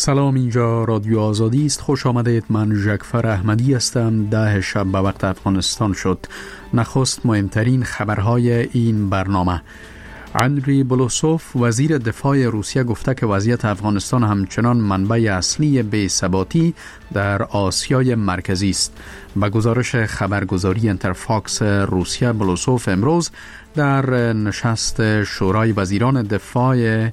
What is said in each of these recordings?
سلام، اینجا رادیو آزادی است. خوش آمدید. من ژکفر احمدی هستم. 10 شب به وقت افغانستان شد. نخست مهمترین خبرهای این برنامه. اندری بولوسوف وزیر دفاع روسیه گفته که وضعیت افغانستان همچنان منبع اصلی بی‌ثباتی در آسیای مرکزی است. به گزارش خبرگزاری انترفاکس روسیه، بولوسوف امروز در نشست شورای وزیران دفاع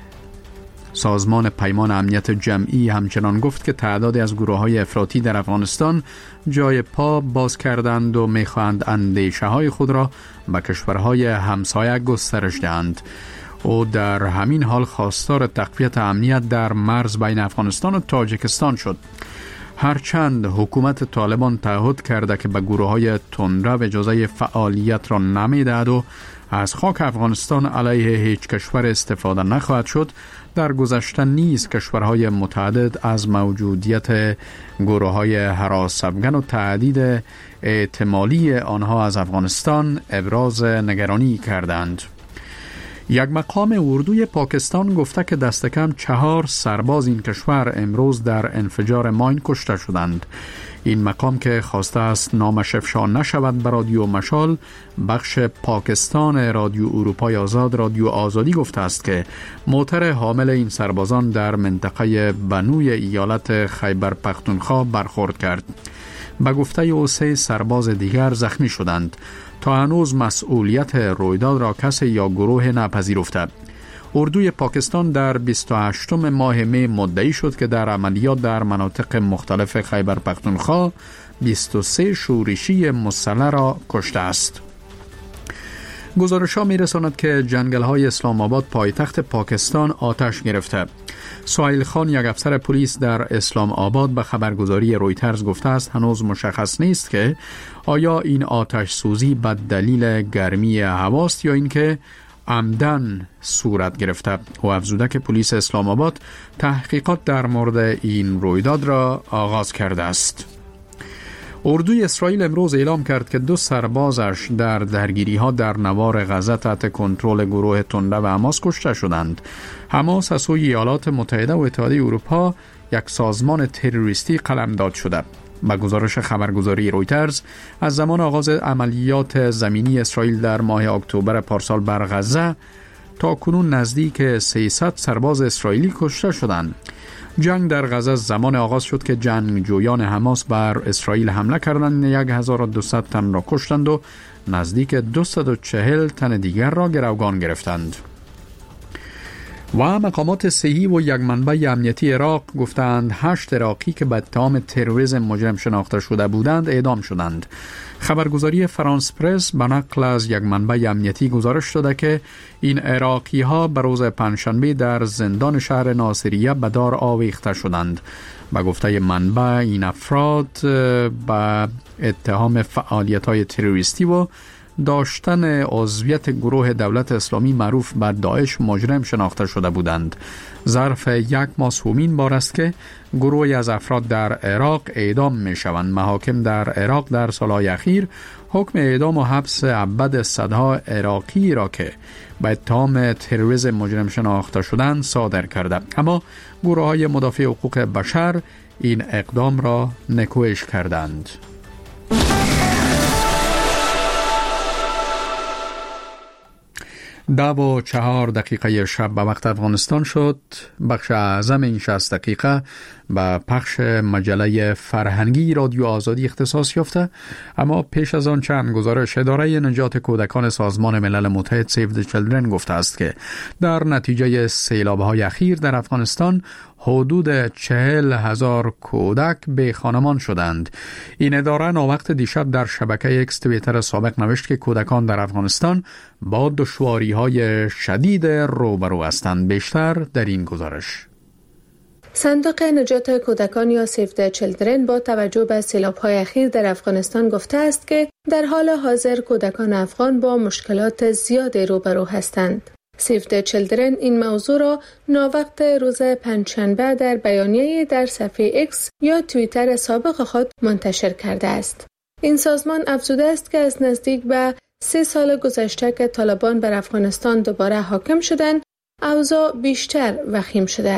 سازمان پیمان امنیت جمعی همچنان گفت که تعدادی از گروه‌های افراطی در افغانستان جای پا باز کردند و می‌خواهند اندیشه‌های خود را به کشورهای همسایه گسترش دهند. او در همین حال خواستار تقویت امنیت در مرز بین افغانستان و تاجیکستان شد. هرچند حکومت طالبان تعهد کرده که به گروه‌های تندرو اجازه فعالیت را نمی‌دهد و از خاک افغانستان علیه هیچ کشور استفاده نخواهد شد، در گذشته نیز کشورهای متعدد از موجودیت گروه‌های هراس افغان و تهدید احتمالی آنها از افغانستان ابراز نگرانی کردند. یک مقام اردوی پاکستان گفته که دست کم 4 سرباز این کشور امروز در انفجار ماین کشته شدند. این مقام که خواسته است نامش افشا نشود به رادیو مشال، بخش پاکستان رادیو اروپای آزاد، رادیو آزادی گفته است که موتر حامل این سربازان در منطقه بنوی ایالت خیبر پختونخوا برخورد کرد. به گفته او 3 سرباز دیگر زخمی شدند. تا هنوز مسئولیت رویداد را کسی یا گروه نپذیرفته. اردوی پاکستان در 28 ماه می مدعی شد که در عملیات در مناطق مختلف خیبر پختونخوا 23 شورشی مسلح را کشته است. گزارش‌ها می‌رساند که جنگل‌های اسلام آباد پایتخت پاکستان آتش گرفته. سهیل خان، یک افسر پلیس در اسلام آباد، به خبرگزاری رویترز گفته است هنوز مشخص نیست که آیا این آتش سوزی به دلیل گرمی هواست یا اینکه عمدن صورت گرفته. و افزوده که پلیس اسلام آباد تحقیقات در مورد این رویداد را آغاز کرده است. اردوی اسرائیل امروز اعلام کرد که 2 سربازش در درگیری‌ها در نوار غزه تحت کنترل گروه تندرو حماس کشته شدند. حماس از سوی ایالات متحده و اتحادیه اروپا یک سازمان تروریستی قلمداد شده. به گزارش خبرگزاری رویترز، از زمان آغاز عملیات زمینی اسرائیل در ماه اکتبر پارسال بر غزه تا کنون نزدیک 300 سرباز اسرائیلی کشته شدند. جنگ در غزه زمان آغاز شد که جنگجویان حماس بر اسرائیل حمله کردند، 1200 تن را کشتند و نزدیک 240 تن دیگر را گروگان گرفتند. و مقامات صحی و یک منبع امنیتی عراق گفتند 8 عراقی که به اتهام تروریسم مجرم شناخته شده بودند اعدام شدند. خبرگزاری فرانس پرس به نقل از یک منبع امنیتی گزارش داده که این عراقی ها به روز پنجشنبه در زندان شهر ناصریه به دار آویخته شدند. به گفته منبع این افراد به اتهام فعالیت های تروریستی و داشتن عضویت گروه دولت اسلامی معروف به داعش مجرم شناخته شده بودند. ظرف 1 ماه این بار است که گروهی از افراد در عراق اعدام می شوند. محاکم در عراق در سالهای اخیر حکم اعدام و حبس ابد صدها عراقی را که به اتهام تروریسم مجرم شناخته شدند صادر کرده، اما گروه‌های مدافع حقوق بشر این اقدام را نکوهش کردند. 10:04 شب به وقت افغانستان شد. بخش اعظم این 60 دقیقه به پخش مجله فرهنگی رادیو آزادی اختصاص یافته. اما پیش از آن چند گزارش. اداره نجات کودکان سازمان ملل متحد سیو د چیلدرن گفته است که در نتیجه سیلاب‌های اخیر در افغانستان حدود 40,000 کودک بی خانمان شدند. این اداره ناوقت دیشب در شبکه اکس توییتر سابق نوشت که کودکان در افغانستان با دشواری‌های شدید روبرو هستند. بیشتر در این گزارش. صندوق نجات کودکان یا سیو د چیلدرن با توجه به سیلاب‌های اخیر در افغانستان گفته است که در حال حاضر کودکان افغان با مشکلات زیادی روبرو هستند. سیو د چیلدرن این موضوع را ناوقت روز پنجشنبه در بیانیه‌ای در صفحه اکس یا توییتر سابق خود منتشر کرده است. این سازمان افزوده است که از نزدیک به 3 سال گذشته که طالبان بر افغانستان دوباره حاکم شدند، اوضاع بیشتر وخیم شده است.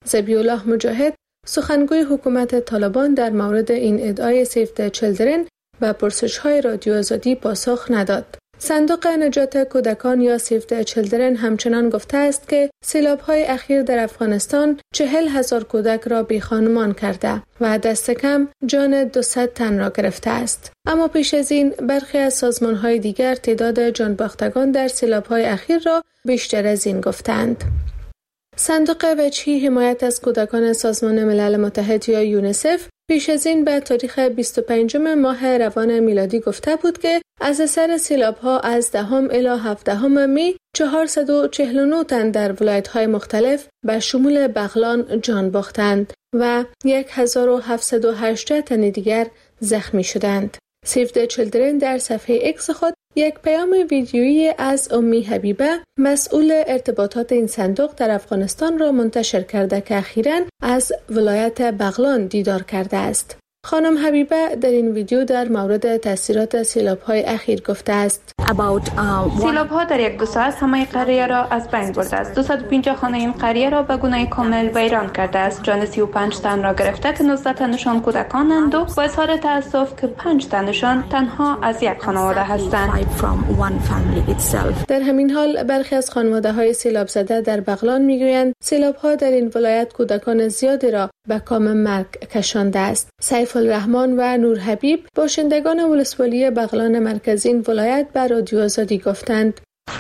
ذبیح الله مجاهد سخنگوی حکومت طالبان در مورد این ادعای سیو د چیلدرن و پرسش‌های رادیو آزادی پاسخ نداد. صندوق نجات کودکان یا سیو د چیلدرن همچنان گفته است که سیلاب‌های اخیر در افغانستان 40,000 کودک را بی‌خانمان کرده و دست کم جان 200 تن را گرفته است. اما پیش از این برخی از سازمان‌های دیگر تعداد جانباختگان در سیلاب‌های اخیر را بیشتر از این گفتند. صندوق وجهی حمایت از کودکان سازمان ملل متحد یا یونیسف پیش از این به تاریخ 25 ماه روان میلادی گفته بود که از اثر سیلاب‌ها از 10 الی 17 می 449 تن در ولایت‌های مختلف به شمول بغلان جان باختند و 1780 تن دیگر زخمی شدند. سیو د چیلدرن در صفحه ایکس خود یک پیام ویدیویی از امی حبیبه مسئول ارتباطات این صندوق در افغانستان را منتشر کرده که اخیراً از ولایت بغلان دیدار کرده است. خانم حبیبه در این ویدیو در مورد تاثیرات سیلاب‌های اخیر گفته است: سیلاب‌ها در یک 2 ساعت همه قریه را از بین برده است. 250 خانه این قریه را به گونه کامل ویران کرده است. جان 35 تن را گرفته که 19 تنشان کودکانند و با اظهار تأسف که 5 تنشان تنها از یک خانواده هستند. در همین حال برخی از خانواده‌های سیلاب زده در بغلان میگویند سیلاب‌ها در این ولایت کودکان زیادی را به کام مرگ کشانده است. سیف الرحمن و نور حبیب باشندگان ولسوالی بغلان مرکزی این ولایت به رادیو آزادی گفتند: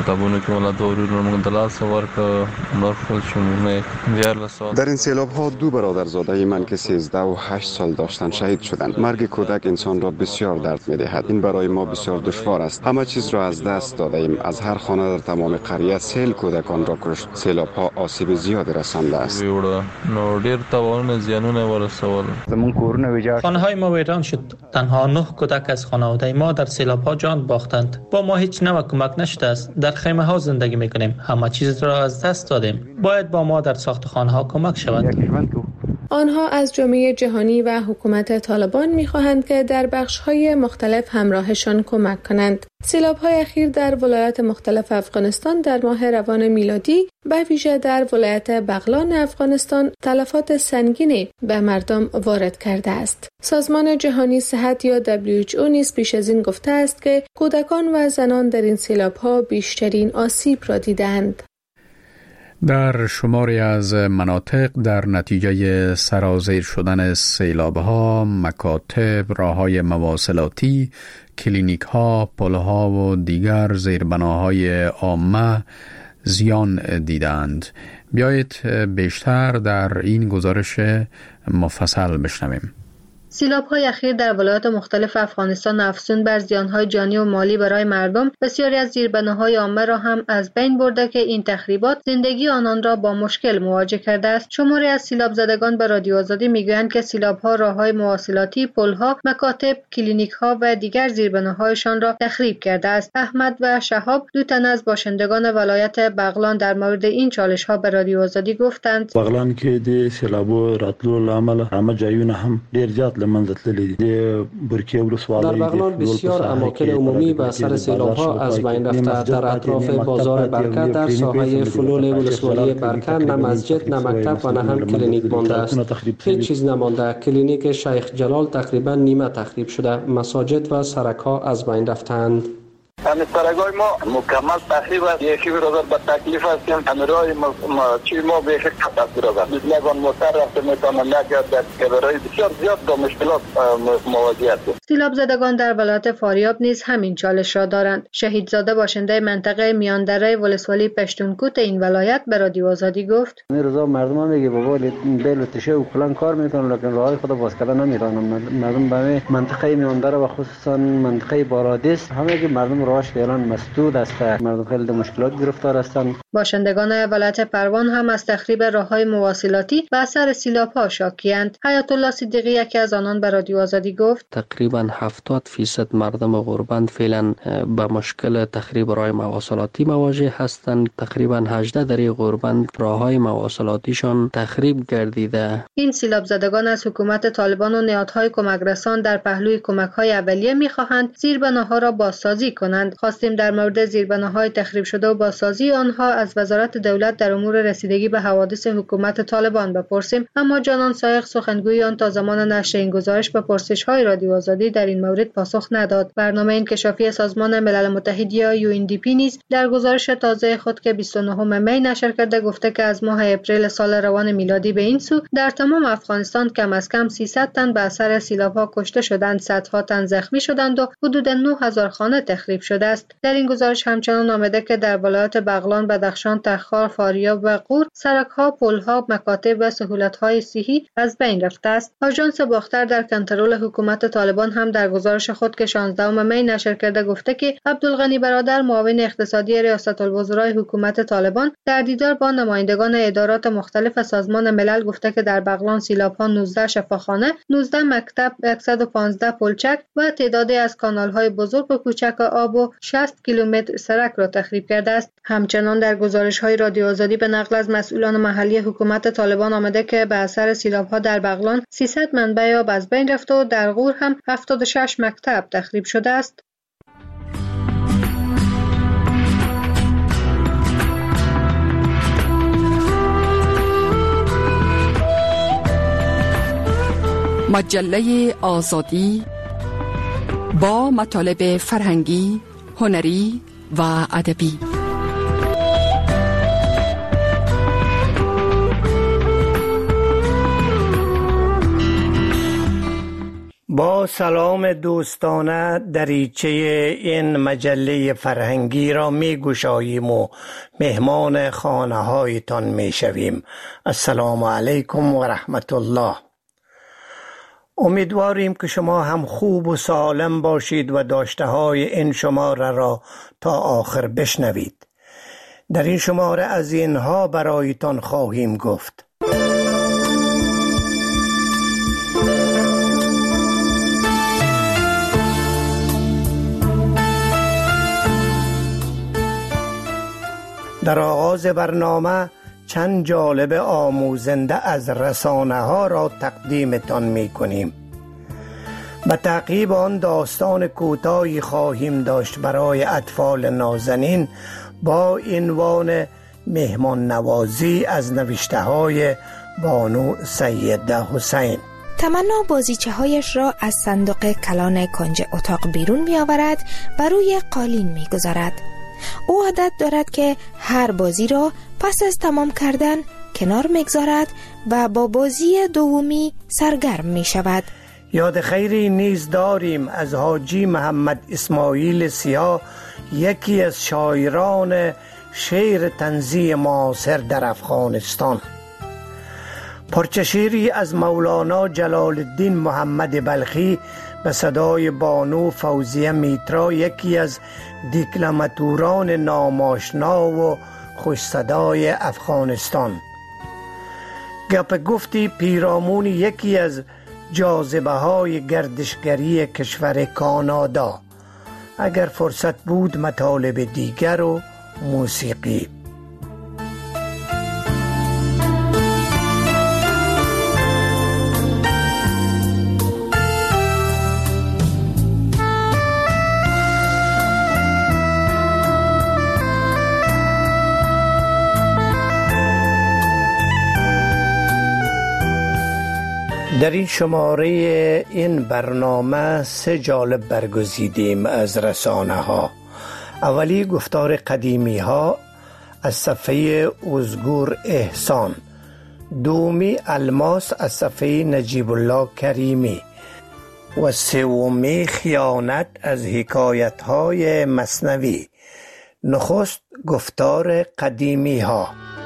در این سیلاب ها 2 برادرزاده من که 13 و 8 سال داشتند شهید شدند. مرگ کودک انسان را بسیار درد می‌دهد. این برای ما بسیار دشوار است. همه چیز را از دست داده ایم. از هر خانه در تمام قریه سیل کودکان را کشت. سیلاب ها آسیب زیاد رسانده است. خانه های ما ویران شد. تنها 9 کودک از خانواده ما در سیلاب ها جان باختند. با ما هیچ نوع کمک نشده است. در خیمه ها زندگی میکنیم. همه چیز را از دست دادیم. باید با ما در ساخت خانه ها کمک شود. آنها از جامعه جهانی و حکومت طالبان می‌خواهند که در بخش‌های مختلف همراهشان کمک کنند. سیلاب‌های اخیر در ولایات مختلف افغانستان در ماه روان میلادی به ویژه در ولایت بغلان افغانستان تلفات سنگینی به مردم وارد کرده است. سازمان جهانی صحت یا WHO نیز پیش از این گفته است که کودکان و زنان در این سیلاب‌ها بیشترین آسیب را دیدند. در شماری از مناطق در نتیجه سرازیر شدن سیلاب‌ها، مکاتب، راه‌های مواصلاتی، کلینیک‌ها، پل‌ها و دیگر زیربناهای عامه زیان دیدند. بیایید بیشتر در این گزارش مفصل بشنویم. سیلاب‌های اخیر در ولایات مختلف افغانستان افزون بر زیان‌های جانی و مالی برای مردم، بسیاری از زیربناهای عامه را هم از بین برده که این تخریبات زندگی آنان را با مشکل مواجه کرده است. شماری از سیلاب زدگان به رادیو آزادی میگویند که سیلاب‌ها راه‌های مواصلاتی، پل‌ها، مکاتب، کلینیک‌ها و دیگر زیربناهایشان را تخریب کرده است. احمد و شهاب، 2 تن از باشندگان ولایت بغلان، در مورد این چالش‌ها به رادیو آزادی گفتند: بغلان کې د سیلابو راتلو لامل همه ځایونه هم ډیر زیات در بغلان بسیار اماکن عمومی به اثر سیلاب‌ها از بین رفته. در اطراف بازار برکه در ساحه فلول ولسوالی برکه نه مسجد، نه مکتب و نه هم کلینیک مانده است. هیچ چیز نمانده. کلینیک شیخ جلال تقریبا نیمه تخریب شده. مساجد و سرک‌ها از بین رفتند. همین سرگای ما مکمل تخریب است. یکی برادر به تکلیف هستیم. همراه ما به یک کتاب برادر. لگان موتر رفته میتونن نگرد که برای بسیار زیاد با مشکلات مواجه هستیم. سیلاب زدگان در ولایت فاریاب نیز همین چالش را دارند. شهیدزاده باشنده منطقه میاندره ولسوالی پشتونکوت این ولایت به رادیو آزادی گفت: روزا مردم میگه بابا بیل تشه و کلان کار میکنن لکن راهی خود باز کردن نمیتونن. مردم به منطقه میاندره و خصوصا منطقه بارادیس همه که مردم راهش فعلا مسدود است. مردم خیلی در مشکلات گرفتار هستند. باشندگان ولایت پروان هم از تخریب راههای مواصلاتی و اثر سیلاب‌ها شاکی‌اند. حیات الله صدیقی یکی از آنان به رادیو آزادی گفت: تقریبا 70% مردم غربند فعلا با مشکل تخریب راههای مواصلاتی مواجه هستند. تقریبا 18 در غربند راههای مواصلاتیشان تخریب گردیده. این سیلاب زدگان از حکومت طالبان و نهادهای کمک رسان در پهلوی کمک‌های اولیه می‌خواهند زیربناها را بازسازی کنند کنند. خواستیم در مورد زیربناهای تخریب شده و بازسازی آنها از وزارت دولت در امور رسیدگی به حوادث حکومت طالبان بپرسیم، اما جانان سایق سخنگوی آن تا زمان نشر این گزارش به پرسش‌های رادیو آزادی در این مورد پاسخ نداد. برنامه انکشافی سازمان ملل متحد یا UNDP نیز در گزارش تازه خود که 29 می نشر کرده گفته که از ماه اپریل سال روان میلادی به این سو در تمام افغانستان کم از کم 300 تن به اثر سیلاب‌ها کشته شدند، صدها تن زخمی شدند و حدود 9000 خانه تخریب شده است. در این گزارش همچنان آمده که در ولایات بغلان، بدخشان، تخار، فاریاب و غور سرک‌ها، پل‌ها، مکاتب و سهولت‌های صحی از بین رفته است. آژانس باختر در کنترل حکومت طالبان هم در گزارش خود که 16 می نشر کرده گفته که عبدالغنی برادر معاون اقتصادی ریاست الوزرای حکومت طالبان در دیدار با نمایندگان ادارات مختلف سازمان ملل گفته که در بغلان سیلاب‌ها 19 شفاخانه، 19 مکتب، 115 پلچک و تعدادی از کانال‌های بزرگ و کوچک آب و 60 کیلومتر سرک را تخریب کرده است. همچنان در گزارش‌های رادیو آزادی به نقل از مسئولان محلی حکومت طالبان آمده که به اثر سیلاب‌ها در بغلان 300 منبع آب از بین رفته و در غور هم 76 مکتب تخریب شده است. مجله آزادی با مطالب فرهنگی، هنری و ادبی. با سلام دوستانه دریچه این مجله فرهنگی را می گشاییم و مهمان خانه هایتان می شویم. السلام علیکم و رحمت الله. امیدواریم که شما هم خوب و سالم باشید و داشته های این شماره را تا آخر بشنوید. در این شماره از اینها برایتان خواهیم گفت: در آغاز برنامه چند جالب آموزنده از رسانه ها را تقدیمتان می کنیم. به تعقیب آن داستان کوتاهی خواهیم داشت برای اطفال نازنین با عنوان مهمان نوازی از نوشته های بانو سیده حسین. تمنا بازیچه هایش را از صندوق کلان کنج اتاق بیرون می آورد و روی قالین می گذارد. او عادت دارد که هر بازی را پس از تمام کردن کنار میگذارد و با بازی دومی سرگرم می شود. یاد خیری نیز داریم از حاجی محمد اسماعیل سیاه، یکی از شاعران شعر طنزی معاصر در افغانستان. پارچه شعری از مولانا جلال الدین محمد بلخی به صدای بانو فوزیه میترا، یکی از دیکلماتوران ناماشنا و خوش صدای افغانستان. گپ گفتی پیرامون یکی از جاذبه های گردشگری کشور کانادا. اگر فرصت بود مطالب دیگر و موسیقی. در این شماره این برنامه 3 جالب برگزیدیم از رسانه ها. اولی گفتار قدیمی ها از صفحه ازگور احسان، دومی الماس از صفحه نجیب الله کریمی و سومی خیانت از حکایت های مثنوی. نخست گفتار قدیمی ها.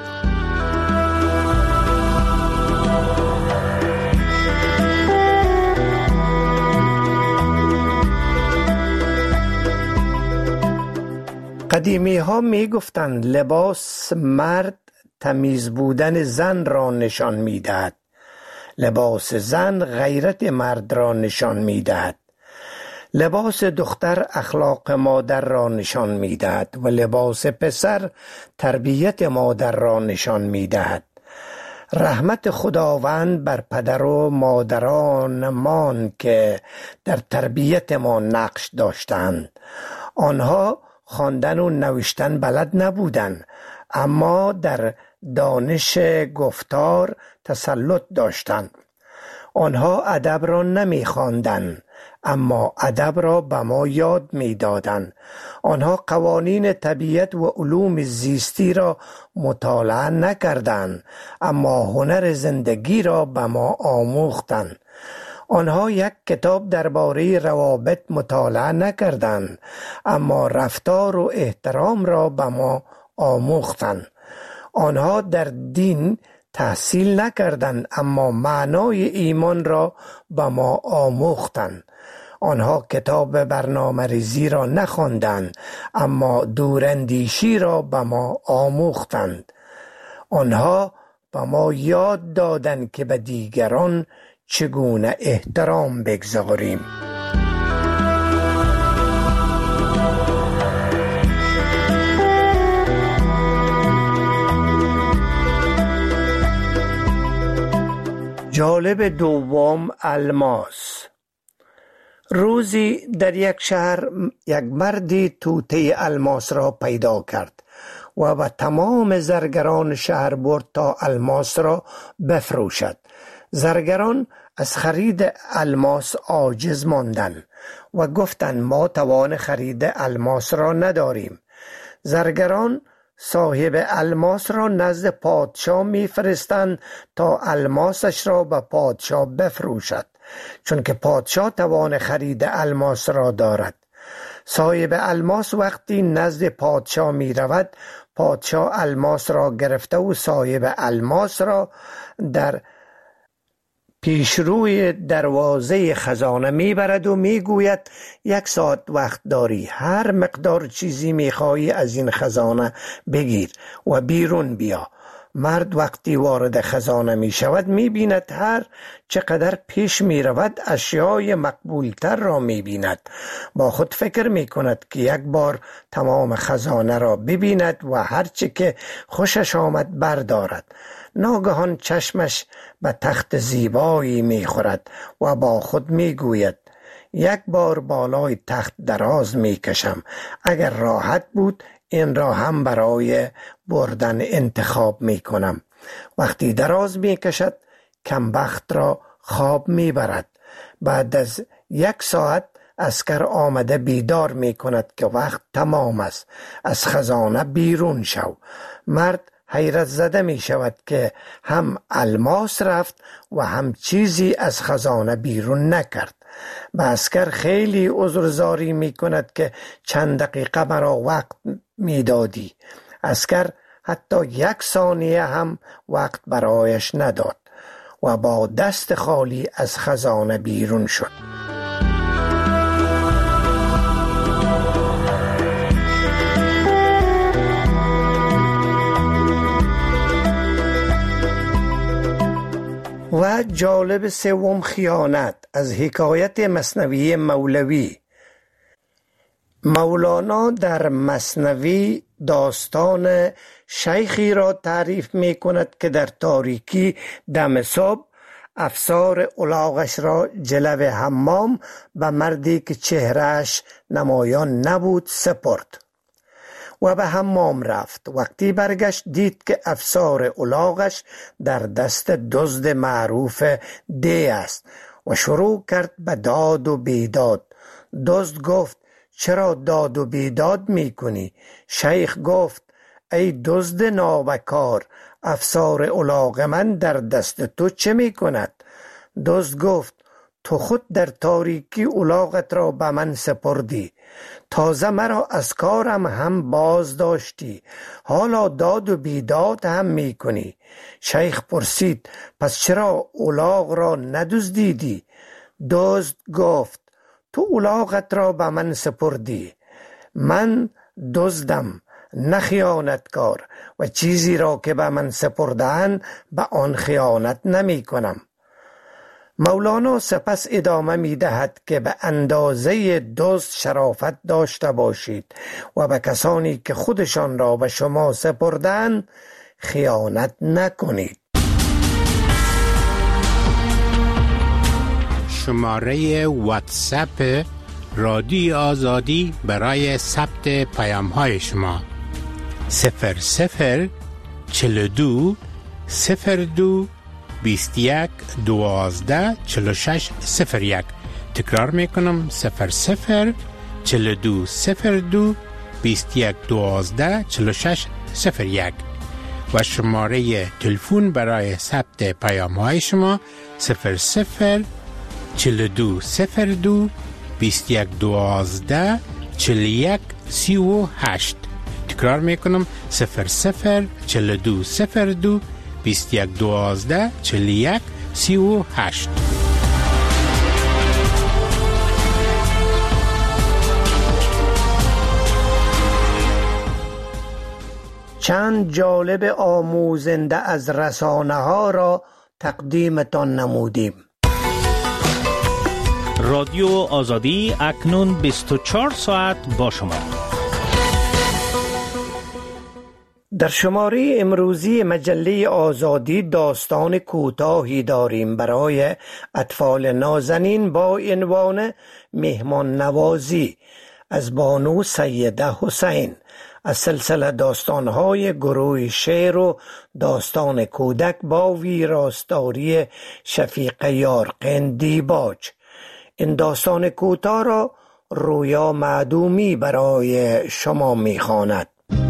قدیمی ها می گفتند لباس مرد تمیز بودن زن را نشان می دهد. لباس زن غیرت مرد را نشان می دهد. لباس دختر اخلاق مادر را نشان می دهد و لباس پسر تربیت مادر را نشان می دهد. رحمت خداوند بر پدر و مادرانمان که در تربیت ما نقش داشتند. آنها خواندن و نوشتن بلد نبودند، اما در دانش گفتار تسلط داشتند. آنها ادب را نمی‌خواندند، اما ادب را به ما یاد می‌دادند. آنها قوانین طبیعت و علوم زیستی را مطالعه نکردند، اما هنر زندگی را به ما آموختند. آنها یک کتاب درباره روابط مطالعه نکردند، اما رفتار و احترام را به ما آموختند. آنها در دین تحصیل نکردند، اما معنای ایمان را به ما آموختند. آنها کتاب برنامه‌ریزی را نخواندند، اما دوراندیشی را به ما آموختند. آنها به ما یاد دادند که به دیگران چگونه احترام بگذاریم. جالب دوم، الماس. روزی در یک شهر یک مردی توته الماس را پیدا کرد و به تمام زرگران شهر برد تا الماس را بفروشد. زرگران از خرید الماس عاجز ماندند و گفتند ما توان خرید الماس را نداریم. زرگران صاحب الماس را نزد پادشاه می‌فرستند تا الماسش را به پادشاه بفروشد، چون که پادشاه توان خرید الماس را دارد. صاحب الماس وقتی نزد پادشاه می رود، پادشاه الماس را گرفته و صاحب الماس را در پیشروی دروازه خزانه میبرد و میگوید 1 ساعت وقت داری، هر مقدار چیزی میخواهی از این خزانه بگیر و بیرون بیا. مرد وقتی وارد خزانه می شود می بیند هر چقدر پیش می رود اشیای مقبولتر را می بیند. با خود فکر می کند که یک بار تمام خزانه را ببیند و هر چی که خوشش آمد بردارد. ناگهان چشمش به تخت زیبایی می خورد و با خود می گوید 1 بار بالای تخت دراز می کشم، اگر راحت بود این را هم برای بردن انتخاب می کنم. وقتی دراز می کشد کمبخت را خواب می برد. بعد از 1 ساعت عسکر آمده بیدار می کند که وقت تمام است، از خزانه بیرون شو. مرد حیرت زده می شود که هم الماس رفت و هم چیزی از خزانه بیرون نکرد. به عسکر خیلی عذرزاری می کند که چند دقیقه مرا وقت می دادی. عسکر حتی 1 ثانیه هم وقت برایش نداد و با دست خالی از خزانه بیرون شد. و جالب سوم، خیانت، از حکایت مثنوی مولوی. مولانا در مثنوی داستان شیخی را تعریف می کند که در تاریکی دم صبح افسار الاغش را جلو حمام به مردی که چهرهش نمایان نبود سپرد و به حمام رفت. وقتی برگشت دید که افسار الاغش در دست دزد معروف دی است و شروع کرد به داد و بیداد. دزد گفت چرا داد و بیداد می کنی؟ شیخ گفت ای دزد نابکار، افسار الاغ من در دست تو چه می کند؟ دزد گفت تو خود در تاریکی الاغت را به من سپردی، تازه مرا از کارم هم باز داشتی، حالا داد و بیداد هم می کنی. شیخ پرسید پس چرا الاغ را ندزدیدی؟ دزد گفت تو الاغت را به من سپردی، من دزدم نه خیانتکار و چیزی را که به من سپردن به آن خیانت نمی کنم. مولانا سپس ادامه می دهد که به اندازه دزد شرافت داشته باشید و به کسانی که خودشان را به شما سپردند خیانت نکنید. شماره واتساپ رادیو آزادی برای ثبت پیام‌های شما 00 42 02 21 12 46 01. تکرار میکنم 00 42 02 21 12 46 01 و شماره تلفن برای ثبت پیام‌های شما 00 42 02 21 12 41 38. تکرار میکنم 00 42 02 21 12 41 38. چند جالب آموزنده از رسانه ها را تقدیمتان نمودیم. رادیو آزادی اکنون 24 ساعت با شما. در شماره امروزی مجله آزادی داستان کوتاهی داریم برای اطفال نازنین با عنوان مهمان نوازی از بانو سیده حسین از سلسله داستان‌های گروه شعر و داستان کودک با ویراستاری شفیق یارقین دیباج. این داستان کوتاه را رویا معدومی برای شما می‌خواند.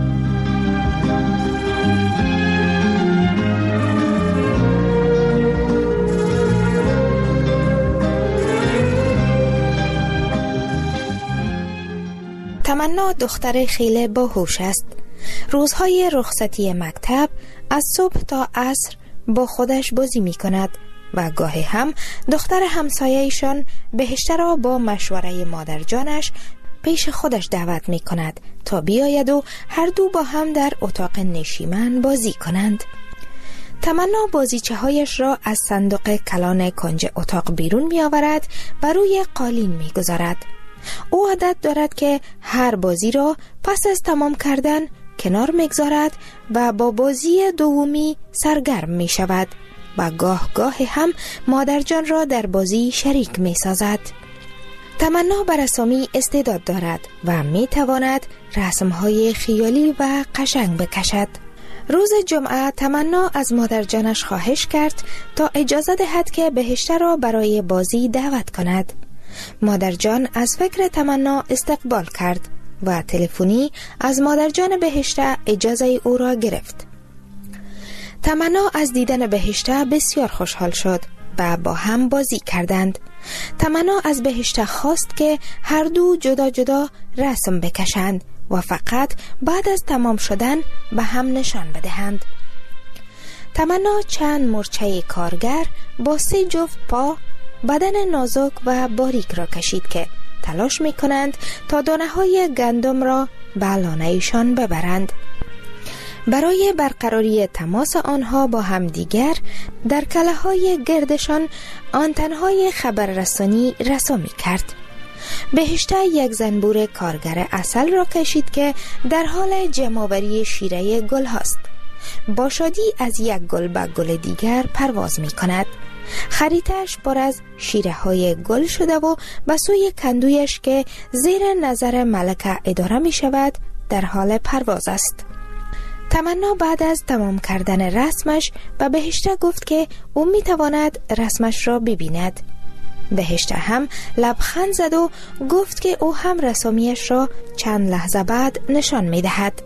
تمنا دختر خیلی باهوش است. روزهای رخصتی مکتب از صبح تا عصر با خودش بازی می کند و گاهی هم دختر همسایه‌ایشان بهشته را با مشوره مادرجانش پیش خودش دعوت می کند تا بیاید و هر دو با هم در اتاق نشیمن بازی کنند. تمنا بازیچه هایش را از صندوق کلان کنج اتاق بیرون می آورد و روی قالین می گذارد. او عادت دارد که هر بازی را پس از تمام کردن کنار میگذارد و با بازی دومی سرگرم می شود و گاه هم مادرجان را در بازی شریک می سازد. تمنا بر رسامی استعداد دارد و می تواند رسمهای خیالی و قشنگ بکشد. روز جمعه تمنا از مادرجانش خواهش کرد تا اجازه دهد که بهشته را برای بازی دعوت کند. مادرجان از فکر تمنا استقبال کرد و تلفنی از مادرجان بهشته اجازه او را گرفت. تمنا از دیدن بهشته بسیار خوشحال شد و با هم بازی کردند. تمنا از بهشته خواست که هر دو جدا جدا رسم بکشند و فقط بعد از تمام شدن به هم نشان بدهند. تمنا چند مورچه کارگر با 3 جفت پا بدن نازک و باریک را کشید که تلاش می کنند تا دانه های گندم را به لانه ایشان ببرند. برای برقراری تماس آنها با همدیگر در کله های گردشان آنتنهای خبررسانی رسامی کرد. بهشته یک زنبور کارگر عسل را کشید که در حال جمع‌آوری شیره گل هاست. با شادی از یک گل به گل دیگر پرواز می کند. خریتش پر از شیره های گل شده و به سوی کندویش که زیر نظر ملکه اداره می شود در حال پرواز است. تمنا بعد از تمام کردن رسمش به بهشته گفت که او می تواند رسمش را ببیند. بهشته هم لبخند زد و گفت که او هم رسامیش را چند لحظه بعد نشان می دهد.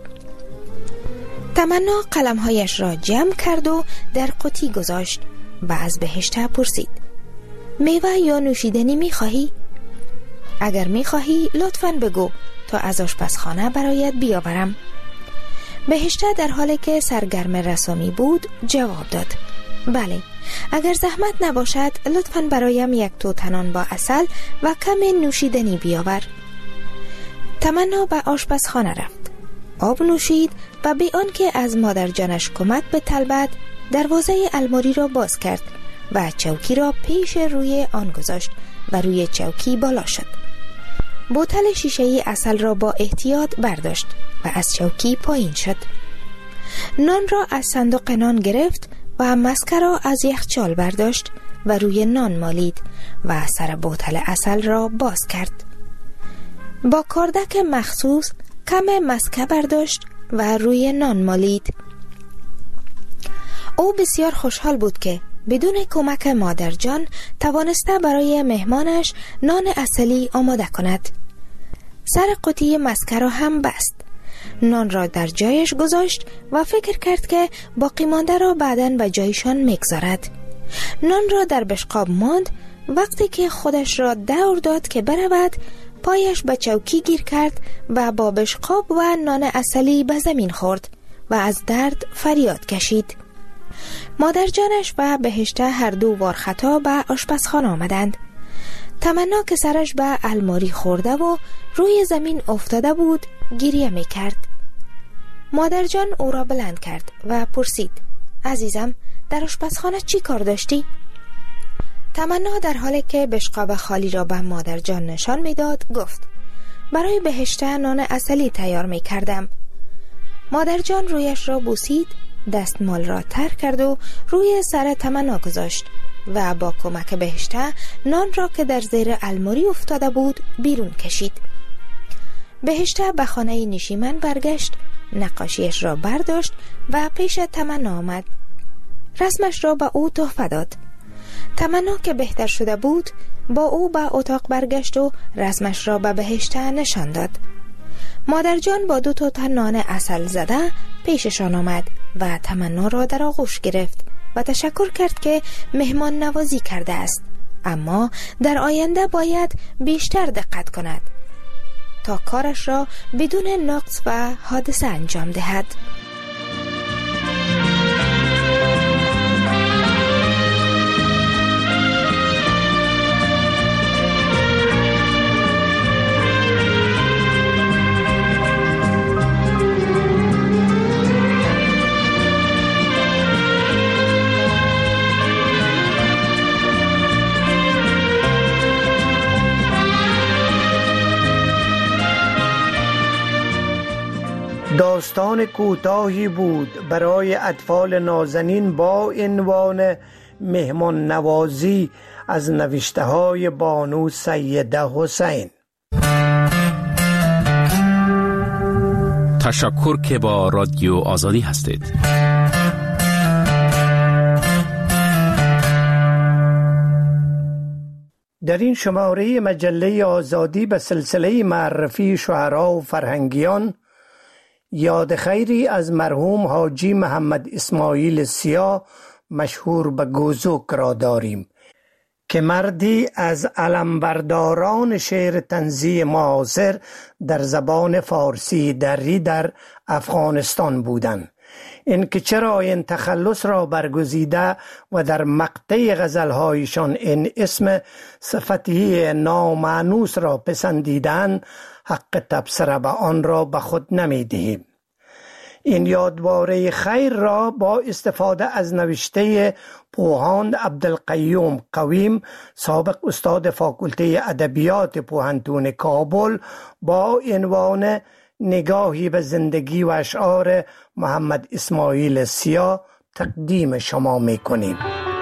تمنا قلمهایش را جمع کرد و در قوطی گذاشت و از بهشته پرسید: میوه یا نوشیدنی می خواهی؟ اگر می خواهی لطفاً بگو تا از آشپزخانه برایت بیاورم. بهشته در حالی که سرگرم رسامی بود جواب داد: بله، اگر زحمت نباشد لطفاً برایم 1 توتنان با عسل و کم نوشیدنی بیاور. تمنا به آشپزخانه رفت، آب نوشید و بی آنکه از مادرجانش کمک بطلبد دروازه الماری را باز کرد و چوکی را پیش روی آن گذاشت و روی چوکی بالا شد. بوتل شیشه‌ای عسل را با احتیاط برداشت و از چوکی پایین شد. نان را از صندوق نان گرفت و مسکه را از یخچال برداشت و روی نان مالید و سر بوتل عسل را باز کرد. با کاردک مخصوص کم مسکه برداشت و روی نان مالید. او بسیار خوشحال بود که بدون کمک مادر جان توانسته برای مهمانش نان اصلی آماده کند. سر قوطی مسکه را هم بست. نان را در جایش گذاشت و فکر کرد که باقی مانده را بعداً به جایشان میگذارد. نان را در بشقاب ماند. وقتی که خودش را دور داد که برود، پایش به چوکی گیر کرد و با بشقاب و نان اصلی به زمین خورد و از درد فریاد کشید. مادر جانش و بهشته هر دو وارخطا به آشپزخانه آمدند. تمنا که سرش به الماری خورده و روی زمین افتاده بود گریه می کرد. مادر جان او را بلند کرد و پرسید: عزیزم، در آشپزخانه چی کار داشتی؟ تمنا در حالی که بشقاب خالی را به مادر جان نشان می داد گفت: برای بهشته نان اصلی تیار می کردم. مادر جان رویش را بوسید، دستمال را تر کرد و روی سر تمنا گذاشت و با کمک بهشته نان را که در زیر الماری افتاده بود بیرون کشید. بهشته به خانه نشیمن برگشت، نقاشیش را برداشت و پیش تمنا آمد. رسمش را به او تحفه داد. تمنا که بهتر شده بود با او به اتاق برگشت و رسمش را به بهشته نشان داد. مادر جان با 2 تا نان عسل زده پیششان آمد و تمنا را در آغوش گرفت و تشکر کرد که مهمان نوازی کرده است، اما در آینده باید بیشتر دقت کند تا کارش را بدون نقص و حادثه انجام دهد. داستان کوتاهی بود برای اطفال نازنین با عنوان مهمان نوازی از نوشته های بانو سیده حسین. تشکر که با رادیو آزادی هستید. در این شماره مجله آزادی به سلسله معرفی شعرا و فرهنگیان یاد خیری از مرحوم حاجی محمد اسماعیل سیا مشهور به گوزوک را داریم که مردی از علمبرداران شعر طنزی معاصر در زبان فارسی دری در افغانستان بودند. این که چرا این تخلص را برگزیده و در مقطع غزلهایشان این اسم صفتی نامانوس را پسندیدند، حق تبصره به آن را به خود نمی دهیم. این یادواره خیر را با استفاده از نوشته پوهاند عبدالقیوم قویم، سابق استاد فاکولته ادبیات پوهنتون کابل، با عنوان نگاهی به زندگی و اشعار محمد اسماعیل سیا تقدیم شما میکنیم.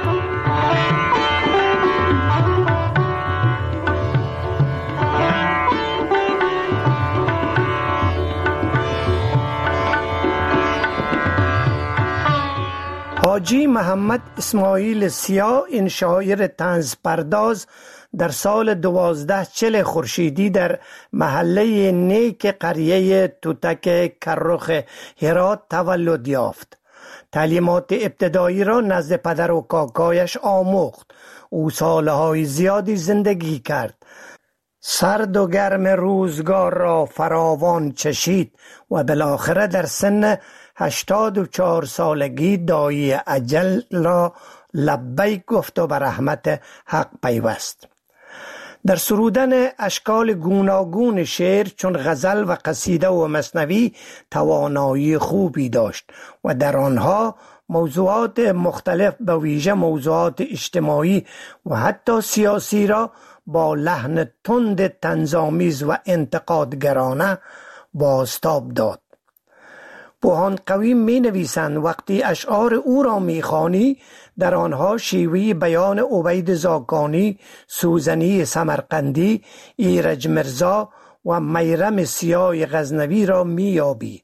حاجی محمد اسماعیل سیا، این شاعر طنز پرداز، در سال 1240 خورشیدی در محله نیک قریه توتک کرخ هرات تولد یافت. تعلیمات ابتدایی را نزد پدر و کاکایش آموخت. او سالهای زیادی زندگی کرد. سرد و گرم روزگار را فراوان چشید و بالاخره در سن 84 سالگی دایی اجل را لبیک گفت و به رحمت حق پیوست. در سرودن اشکال گوناگون شعر چون غزل و قصیده و مثنوی توانایی خوبی داشت و در آنها موضوعات مختلف به ویژه موضوعات اجتماعی و حتی سیاسی را با لحن تند طنزآمیز و انتقادگرانه بازتاب داد. پوهاند قویم می نویسند وقتی اشعار او را می خوانی در آنها شیوه بیان عبید زاکانی، سوزنی سمرقندی، ایرج مرزا و میرم سیاه غزنوی را میابی.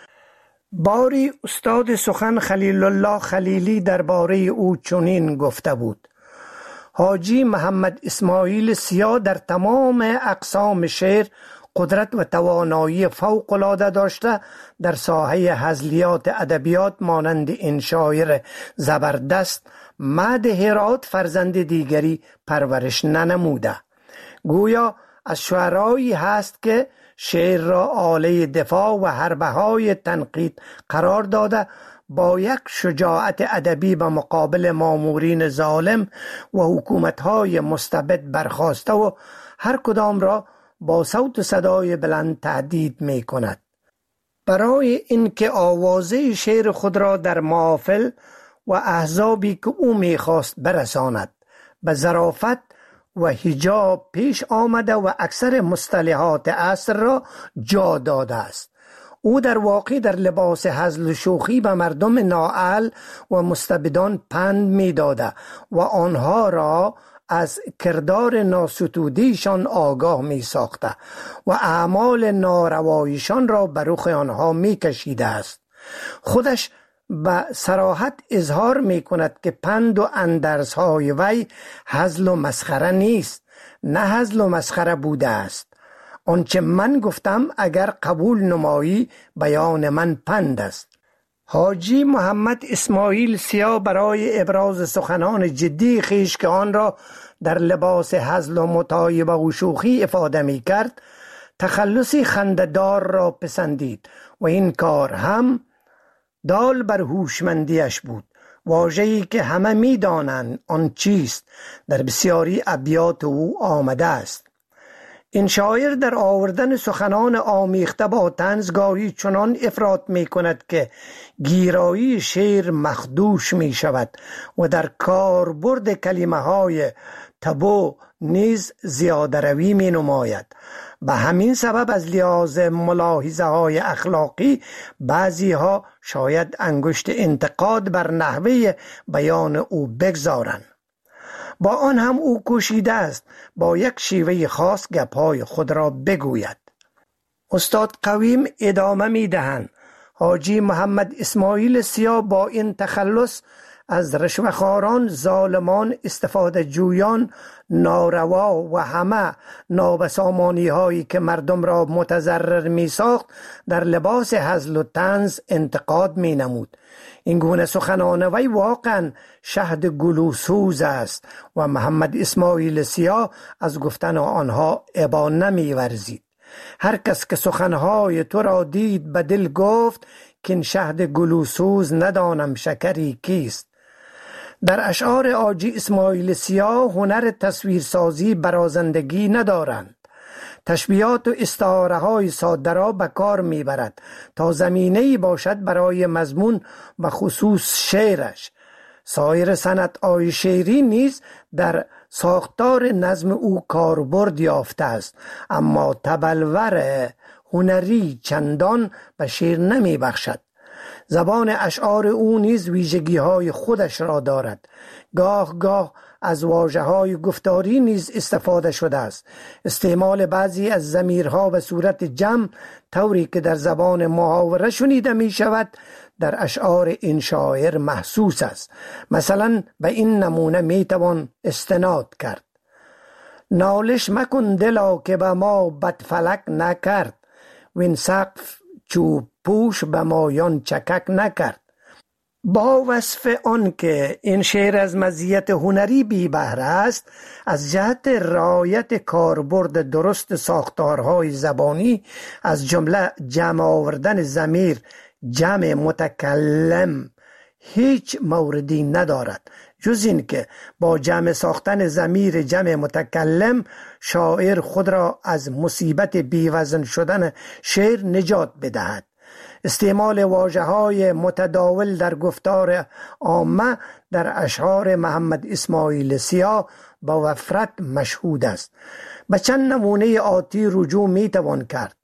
باری استاد سخن خلیل الله خلیلی درباره او چنین گفته بود: حاجی محمد اسماعیل سیا در تمام اقسام شعر قدرت و توانایی فوق العاده داشته. در ساحه هزلیات ادبیات مانند این شاعر زبردست مد هرات فرزند دیگری پرورش ننموده. گویا از شعرایی هست که شعر را آله دفاع و حربه‌های تنقید قرار داده، با یک شجاعت ادبی به مقابل مامورین ظالم و حکومت‌های مستبد برخاسته و هر کدام را با صوت و صدای بلند تهدید می کند. برای اینکه آوازه شعر خود را در محافل و احزابی که او می خواست برساند به ظرافت و حجاب پیش آمده و اکثر مصطلحات عصر را جا داده است. او در واقع در لباس هزل و شوخی به مردم نااهل و مستبدان پند می داده و آنها را از کردار ناستودیشان آگاه می ساخته و اعمال نارواییشان را بر رخ آنها می کشیده است. خودش به صراحت اظهار می کند که پند و اندرزهای وی هزل و مسخره نیست، نه هزل و مسخره بوده است. آنچه من گفتم اگر قبول نمایی بیان من پند است. حاجی محمد اسماعیل سیا برای ابراز سخنان جدی خیش که آن را در لباس هزل و مطایبه و شوخی افاده می کرد، تخلصی خنده‌دار را پسندید و این کار هم دال بر هوشمندیش بود. واژه‌ای که همه می دانند آن چیست در بسیاری ابیات او آمده است. این شاعر در آوردن سخنان آمیخته با طنزگاهی چنان افراط می کند که گیرایی شعر مخدوش می شود و در کاربرد کلمه های تبو نیز زیاده روی می نماید. به همین سبب از لحاظ ملاحظه های اخلاقی بعضی ها شاید انگشت انتقاد بر نحوه بیان او بگذارند. با آن هم او کوشیده است با یک شیوه خاص گپ‌های خود را بگوید. استاد قویم ادامه می دهند: حاجی محمد اسماعیل سیا با این تخلص از رشوه‌خواران، ظالمان، استفاده جویان، ناروا و همه نابسامانی هایی که مردم را متضرر می ساخت در لباس هزل و طنز انتقاد می نمود. این گونه سخنان وی واقعا شهد گلوسوز است و محمد اسماعیل سیا از گفتن آنها ابا نمی ورزید. هر کس که سخنهای تو را دید به دل گفت که این شهد گلوسوز ندانم شکری کیست. در اشعار حاجی اسماعیل سیا هنر تصویرسازی برازندگی ندارند. تشبیهات و استعاره های ساده را به کار میبرد تا زمینه‌ای باشد برای مضمون و خصوص شعرش. سایر صنعت‌های شعری نیز در ساختار نظم او کاربرد یافته است، اما تبلور هنری چندان به شعر نمی بخشد. زبان اشعار او نیز ویژگی های خودش را دارد. گاه گاه از واژه های گفتاری نیز استفاده شده است. استعمال بعضی از ضمیرها به صورت جمع طوری که در زبان محاوره شنیده می شود در اشعار این شاعر محسوس است. مثلا به این نمونه می توان استناد کرد: نالش مکن دلا که به ما بدفلک نکرد، وین سقف چوب پوش به مایان چکک نکرد. با وصف آن که این شعر از مزیت هنری بی بهره است، از جهت رعایت کاربرد درست ساختارهای زبانی از جمله جمع آوردن ضمیر جمع متکلم هیچ موردی ندارد، جز این که با جمع ساختن ضمیر جمع متکلم شاعر خود را از مصیبت بیوزن شدن شعر نجات بدهد. استعمال واژه‌های متداول در گفتار عامه در اشعار محمد اسماعیل سیا با وفرت مشهود است. به چند نمونه آتی رجوع می توان کرد: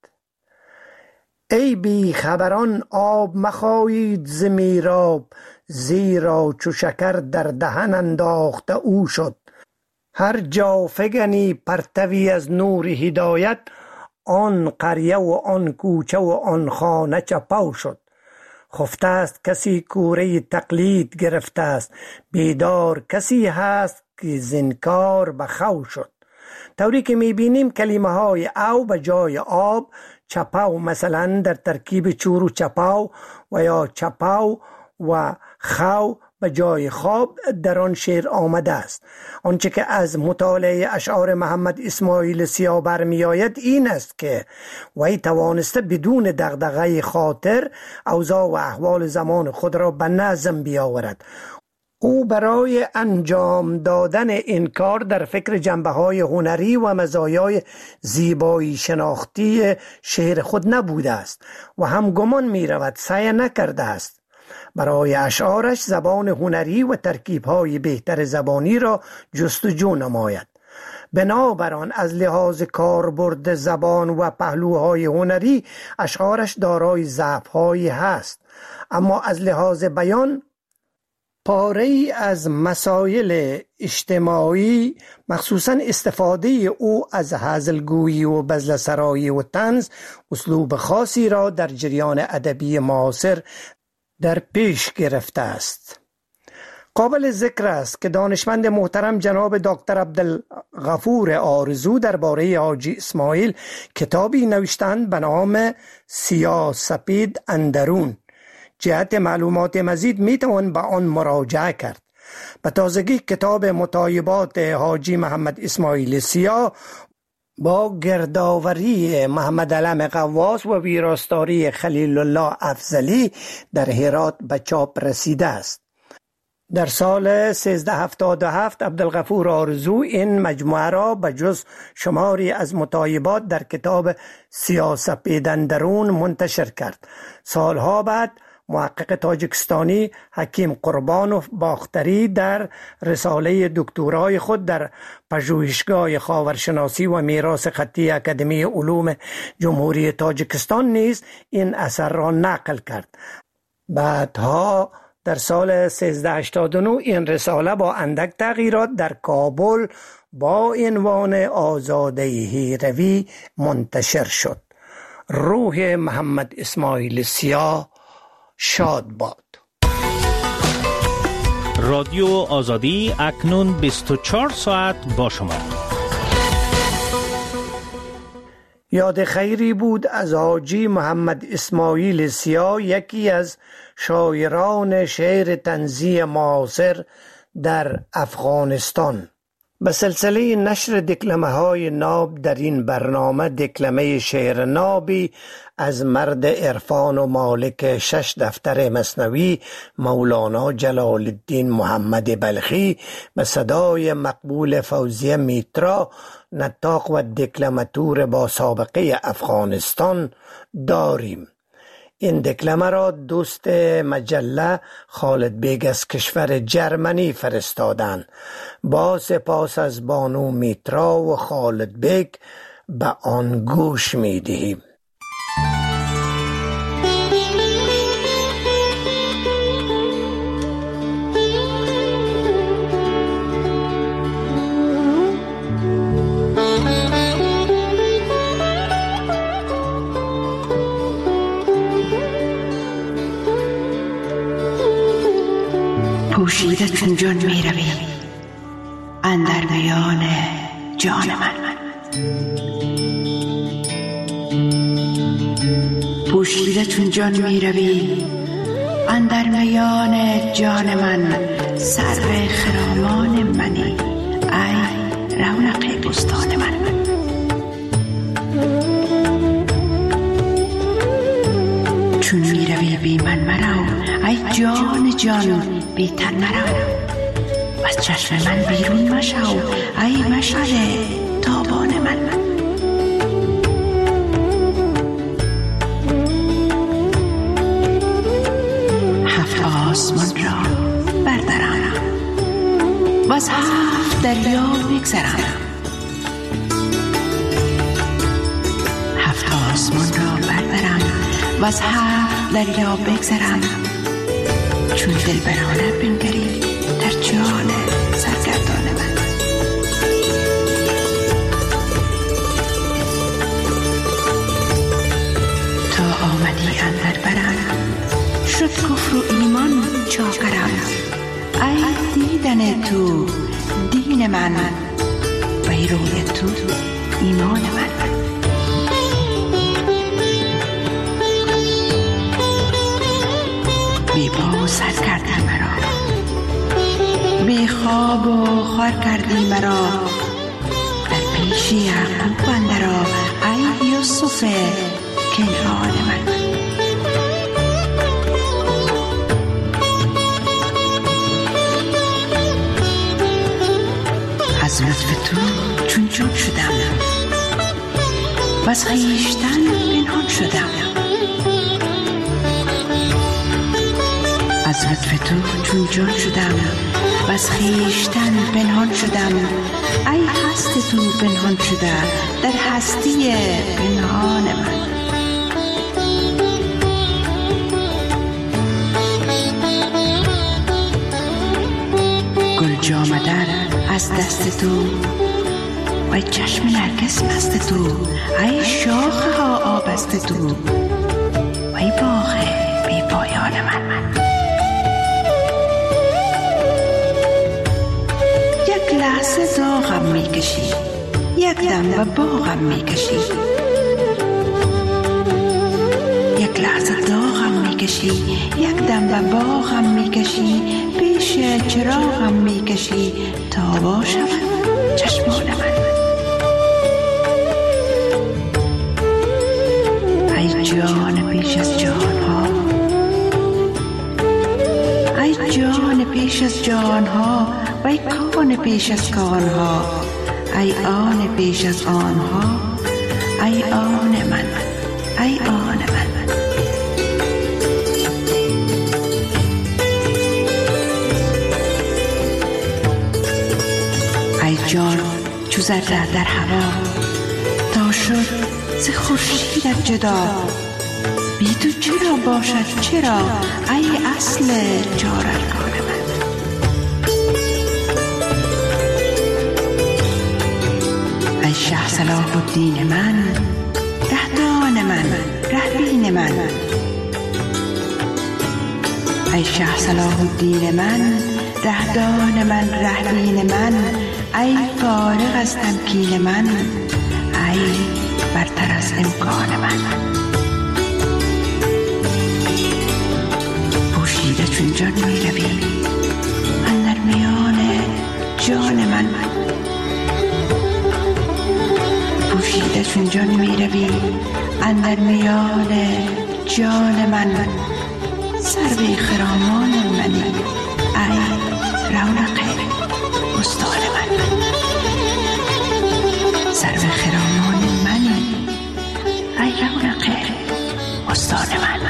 ای بی خبران آب مخایید ز میراب، زیرا چو شکر در دهن انداخته او شد. هر جا فگنی پرتوی از نور هدایت، آن قریه و آن کوچه و آن خانه چپاو شد. خفته است کسی کوره تقلید گرفته است، بیدار کسی هست که زنکار بخو شد. طوری که میبینیم کلمه های او به جای آب، چپاو مثلا در ترکیب چورو چپاو و یا چپاو و خو به جای خواب در آن شعر آمده است. آنچه که از مطالعه اشعار محمد اسماعیل سیاه برمی آید این است که وی توانسته بدون دغدغه خاطر اوضاع و احوال زمان خود را به نظم بیاورد. او برای انجام دادن این کار در فکر جنبه‌های هنری و مزایای زیبایی شناختی شعر خود نبوده است و هم گمان می رود سعی نکرده است. برای اشعارش زبان هنری و ترکیب‌های بهتر زبانی را جستجو نماید. بنابراین از لحاظ کاربرد زبان و پهلوهای هنری اشعارش دارای ضعف‌هایی هست، اما از لحاظ بیان پاره‌ای از مسائل اجتماعی، مخصوصاً استفاده او از هزلگویی و بزلسرایی و طنز، اسلوب خاصی را در جریان ادبی معاصر در پیش گرفته است. قابل ذکر است که دانشمند محترم جناب دکتر عبدالغفور آرزو درباره حاجی اسماعیل کتابی نوشتند به نام سیاه سپید اندرون. جهت معلومات مزید میتوان به آن مراجعه کرد. به تازگی کتاب مطایبات حاجی محمد اسماعیل سیاه با گردآوری محمد علم قواس و ویراستاری خلیل الله افضلی در هرات به چاپ رسیده است. در سال 1377 عبدالغفور آرزو این مجموعه را به جز شماری از مطایبات در کتاب سیاه سپید اندرون منتشر کرد. سالها بعد محقق تاجیکستانی حکیم قربانوف باختری در رساله دکترای خود در پژوهشگاه خاورشناسی و میراث خطی اکادمی علوم جمهوری تاجیکستان نیز این اثر را نقل کرد. بعدها در سال 1389 این رساله با اندک تغییرات در کابل با عنوان آزاده هیروی منتشر شد. روح محمد اسماعیل سیاه شاد باد. رادیو آزادی اکنون 24 ساعت با شما. یاد خیری بود از حاجی محمد اسماعیل سیاه، یکی از شاعران شعر طنزی معاصر در افغانستان. به سلسله نشر دکلمه های ناب در این برنامه دکلمه شعر نابی از مرد عرفان و مالک 6 دفتر مثنوی مولانا جلال الدین محمد بلخی به صدای مقبول فوزیه میترا، نطاق و دکلماتور با سابقه افغانستان داریم. این دکلمه را دوست مجله خالد بیگ از کشور جرمنی فرستادند. با سپاس از بانو میترا و خالد بیگ به آن گوش می دهیم. پوشیده چون جان می روی اندر میان جان من، پوشیده چون جان می روی اندر میان جان من، سر خرامان منی ای رونق بستان من. چون می روی بی من مرو ای جان جان بی تن مرو، از چشم من بیرون مشو ای مشعل تابان من. هفت آسمان را بردرم و از 7 دریا بگذرم، 7 آسمان را بردرم و از 7 دریا بگذرم، چون دلبرانه بنگری در جان سرگردان من. ابدی اندر برم، شد کفر و ایمان چاکرم. ای دیدن تو دین من، وی روی تو ایمان من. بی پا و سر کردی مرا، بی خواب و خوار کردی مرا. در پیش یعقوب اندرآ، ای یوسف کنعان من. از لطف تو چون جان شدم، وز خویشتن پنهان شدم. از لطف تو چون جان شدم، وز خویشتن پنهان شدم. ای هست تو پنهان شده در هستی پنهان من. گل جامدر از دست تو، وی چشم نرگس مست تو. ای شاخه ها آبست تو، وی باغ بی پایان من. یک لحظه داغم میکشی، یک دم به باغم میکشی. یک لحظه داغم میکشی، یک دم به باغم میکشی. پیش چراغم میکشی تا باشم چشمان من. ای جان پیش از جان ها، ای جان پیش از جان ها. و ای کان پیش از کان ها، ای آن پیش از آن ها. ای آن من، ای آن من. ای جان چو ذره در هوا، تا شد ز خورشیدت جدا. بی تو چرا باشد چرا، ای اصل چارگان من. ای شه صلاح الدین من، رهدان من، رهبین من. ای شه صلاح الدین من، رهدان من، رهبین من. ای فارغ از تمکین من، ای برتر از امکان من. پوشیده چون جان می روی اندر میان جان من. پوشیده چون جان می روی اندر میان جان من. سروی خرامان منی، ای رونق بستان من. سرو خرامان منی، ای رونق بستان من.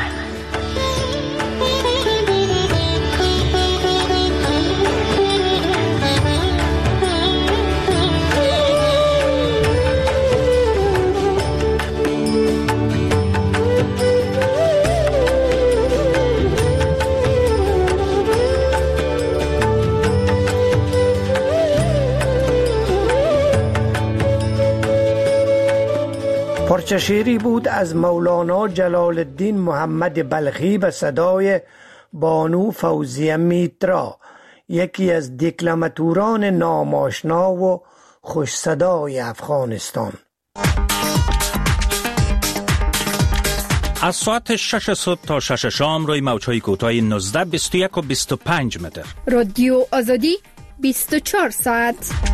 پارچه شعری بود از مولانا جلال الدین محمد بلخی به صدای بانو فوزیه میترا، یکی از دکلماتوران ناماشنا و خوش صدای افغانستان. از ساعت 6 صبح تا 6 شام روی موج‌های کوتاه 19، 21 و 25 متر. رادیو آزادی 24 ساعت.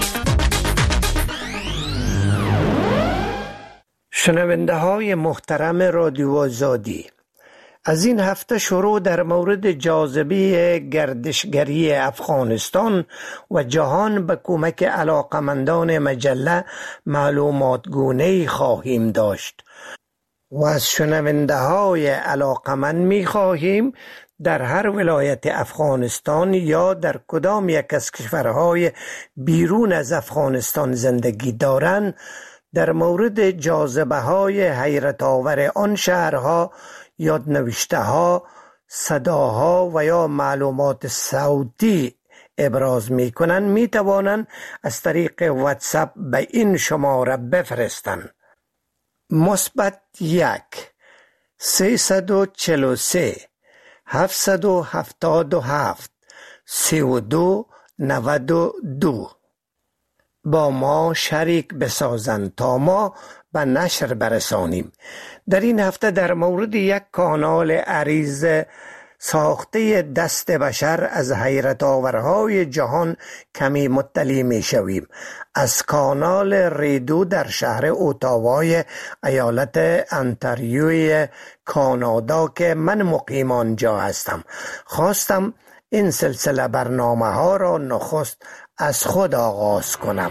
شنونده های محترم رادیو آزادی، از این هفته شروع در مورد جاذبه گردشگری افغانستان و جهان به کمک علاقمندان مجله معلومات گونه‌ای خواهیم داشت و از شنونده های علاقمند می خواهیم در هر ولایت افغانستان یا در کدام یک از کشورهای بیرون از افغانستان زندگی دارند در مورد جاذبه های حیرت آور آن شهرها یادنوشته ها، صداها و یا معلومات صوتی ابراز می کنند می توانند از طریق واتساپ به این شماره بفرستند: +1 343 777 3292 با ما شریک بسازند تا ما به نشر برسانیم. در این هفته در مورد یک کانال عریض ساخته دست بشر از حیرت آورهای جهان کمی مطلع می شویم. از کانال ریدو در شهر اوتاوای ایالت انتاریوی کانادا که من مقیم آنجا هستم، خواستم این سلسله برنامه ها را نخست از خود آغاز کنم.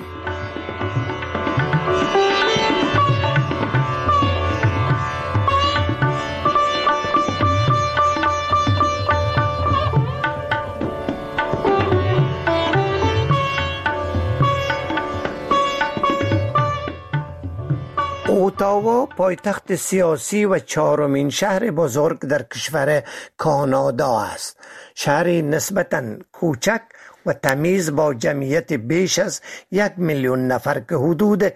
اوتاوا پایتخت سیاسی و چهارمین شهر بزرگ در کشور کانادا است. شهری نسبتاً کوچک و تمیز با جمعیت بیش از 1,000,000 نفر که حدود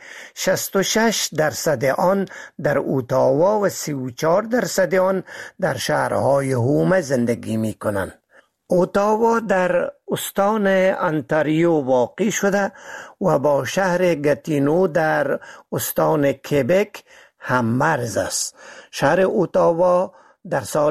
66% آن در اوتاوا و 34% آن در شهرهای هومه زندگی می کنند. اوتاوا در استان انتاریو واقع شده و با شهر گاتینو در استان کبک هم مرز است. شهر اوتاوا در سال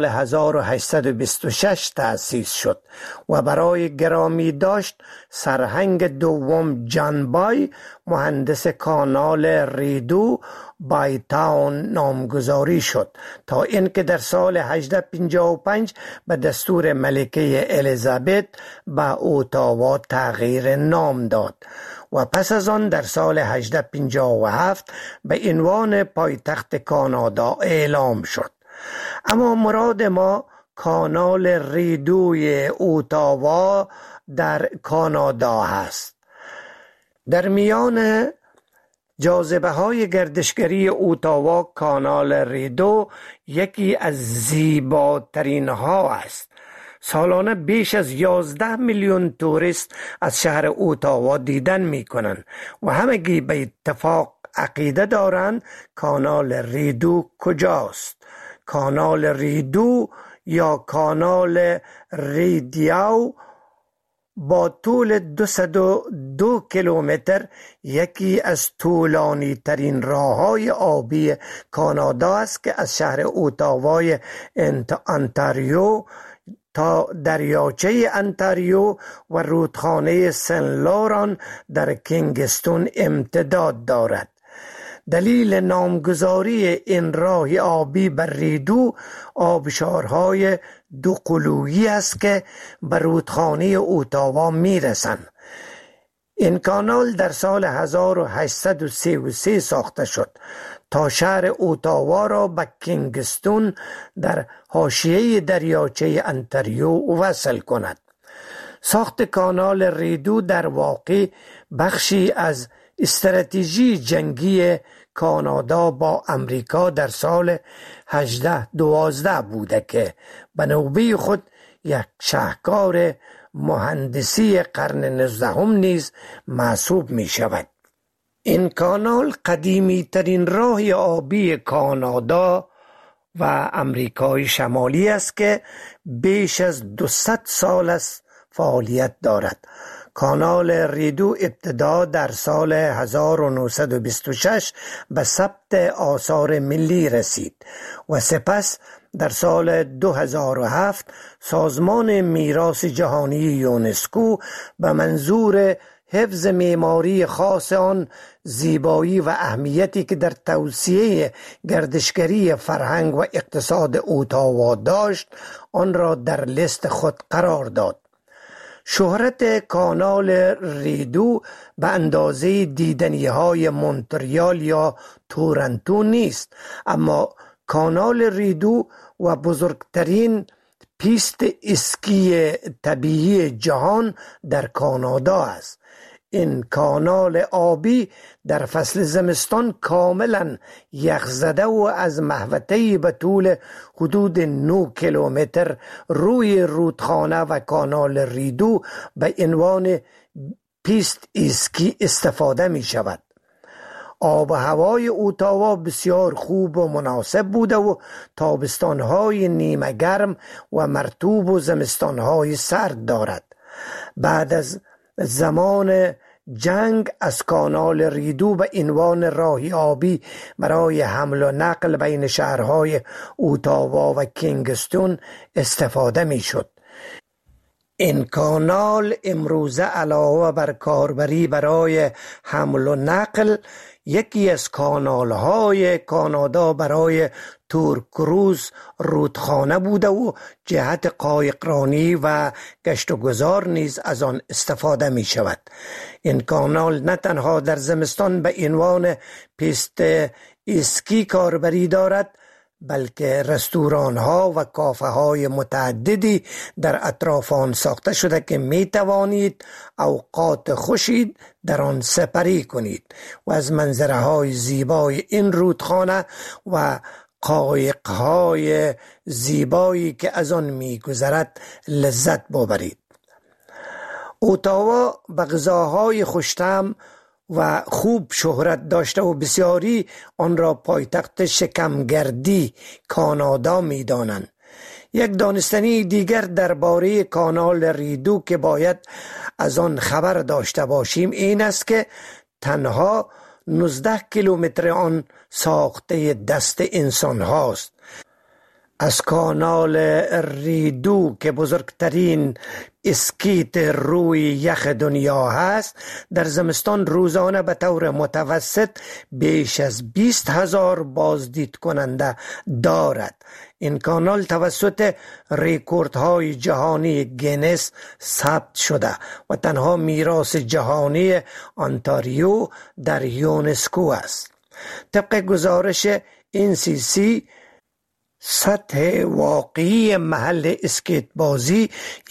1826 تأسیس شد و برای گرامی داشت سرهنگ دوم جان بای مهندس کانال ریدو بای تاون نامگذاری شد تا اینکه در سال 1855 به دستور ملکه الیزابت به اوتاوا تغییر نام داد و پس از آن در سال 1857 به عنوان پایتخت کانادا اعلام شد. اما مراد ما کانال ریدوی اوتاوا در کانادا هست. در میان جاذبه های گردشگری اوتاوا کانال ریدو یکی از زیباترین ها است. سالانه بیش از 11 میلیون توریست از شهر اوتاوا دیدن می کنند و همگی به اتفاق عقیده دارند کانال ریدو کجاست. کانال ریدو یا کانال ریدیاو با طول 202 کیلومتر یکی از طولانی ترین راههای آبی کانادا است که از شهر اوتاوای انتاریو تا دریاچه انتاریو و رودخانه سن لوران در کینگستون امتداد دارد. دلیل نامگذاری این راه آبی بر ریدو آبشارهای دوقلویی است که به رودخانه اوتاوا میرسند. این کانال در سال 1833 ساخته شد تا شهر اوتاوا را به کینگستون در حاشیه دریاچه انتاریو وصل کند. ساخت کانال ریدو در واقع بخشی از استراتژی جنگی کانادا با امریکا در سال 1812 بوده که به نوبه خود یک شاهکار مهندسی قرن 19 نیز محسوب می شود. این کانال قدیمی ترین راه آبی کانادا و امریکای شمالی است که بیش از 200 سال است فعالیت دارد. کانال ریدو ابتدا در سال 1926 به ثبت آثار ملی رسید و سپس در سال 2007 سازمان میراث جهانی یونسکو به منظور حفظ معماری خاص آن، زیبایی و اهمیتی که در توسعه گردشگری فرهنگ و اقتصاد اوتاوا داشت، آن را در لیست خود قرار داد. شهرت کانال ریدو به اندازه دیدنی‌های مونتریال یا تورنتو نیست، اما کانال ریدو و بزرگترین پیست اسکی طبیعی جهان در کانادا است. این کانال آبی در فصل زمستان کاملا یخزده و از محوطه‌ای به طول حدود 9 کیلومتر روی رودخانه و کانال ریدو به عنوان پیست اسکی استفاده می شود. آب و هوای اتاوا بسیار خوب و مناسب بوده و تابستانهای نیمه گرم و مرطوب و زمستانهای سرد دارد. بعد از زمان جنگ از کانال ریدو به عنوان راهی آبی برای حمل و نقل بین شهرهای اتاوا و کینگستون استفاده می شد. این کانال امروزه علاوه بر کاربری برای حمل و نقل یکی از کانال‌های کانادا برای تور کروز رودخانه بوده و جهت قایقرانی و گشت و گذار نیز از آن استفاده می شود. این کانال نه تنها در زمستان به عنوان پیست اسکی کاربری دارد، بلکه رستوران ها و کافه های متعددی در اطراف آن ساخته شده که می توانید اوقات خوشی در آن سپری کنید و از منظره های زیبای این رودخانه و قایق های زیبایی که از آن می گذرد لذت ببرید. اتاوا به غذاهای خوش‌طعم و خوب شهرت داشته و بسیاری آن را پایتخت شکمگردی کانادا می دانند. یک دانستنی دیگر درباره کانال ریدو که باید از آن خبر داشته باشیم این است که تنها 19 کیلومتر آن ساخته دست انسان هاست. از کانال ریدو که بزرگترین اسکیت روی یخ دنیا هست، در زمستان روزانه به طور متوسط بیش از 20,000 بازدید کننده دارد. این کانال توسط رکوردهای جهانی گینس ثبت شده و تنها میراث جهانی انتاریو در یونسکو است. طبق گزارش NCC سطح واقعی محل اسکیت بازی